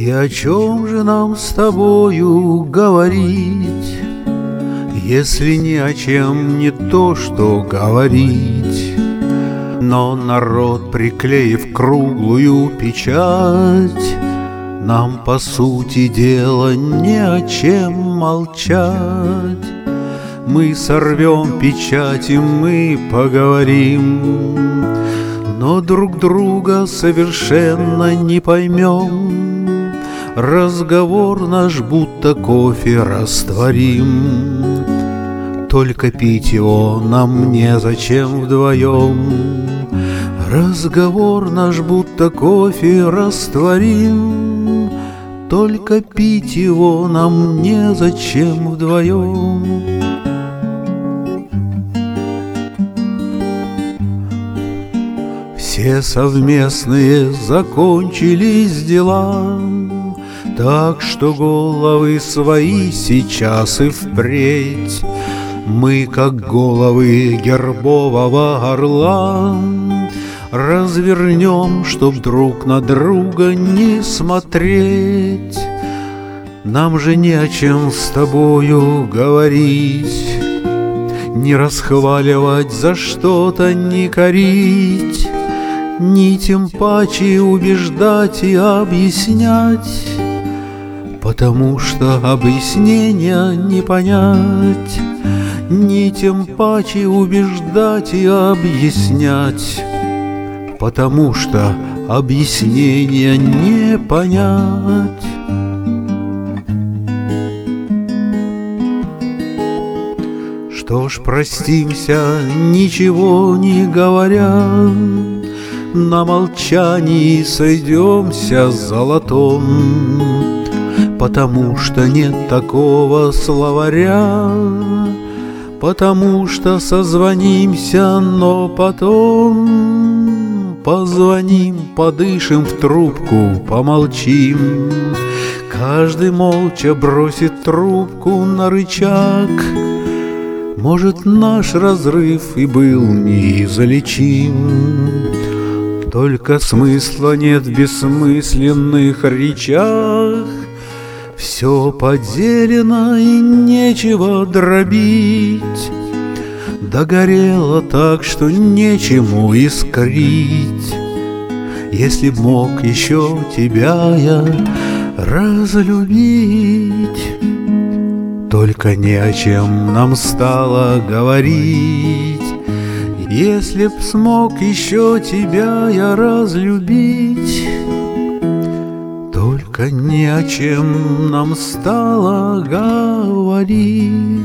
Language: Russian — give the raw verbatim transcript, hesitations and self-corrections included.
И о чем же нам с тобою говорить, если ни о чем не то, что говорить? Но народ, приклеив круглую печать, нам, по сути дела, не о чем молчать. Мы сорвем печать и мы поговорим, но друг друга совершенно не поймем. Разговор наш будто кофе растворим, только пить его нам незачем вдвоем. Разговор наш будто кофе растворим, только пить его нам незачем вдвоем. Все совместные закончились дела, так что головы свои сейчас и впредь мы, как головы гербового орла, развернем, чтоб друг на друга не смотреть. Нам же не о чем с тобою говорить, не расхваливать, за что-то не корить, ни тем паче убеждать и объяснять, потому что объяснения не понять. Ни тем паче убеждать и объяснять, потому что объяснения не понять. Что ж, простимся, ничего не говоря, на молчании сойдемся золотом, потому что нет такого словаря, потому что созвонимся, но потом позвоним, подышим в трубку, помолчим. Каждый молча бросит трубку на рычаг. Может, наш разрыв и был неизлечим, только смысла нет в бессмысленных речах. Все поделено и нечего дробить, догорело так, что нечему искрить. Если б мог еще тебя я разлюбить, только не о чем нам стало говорить. Если б смог еще тебя я разлюбить, только ни о чем нам стало говорить.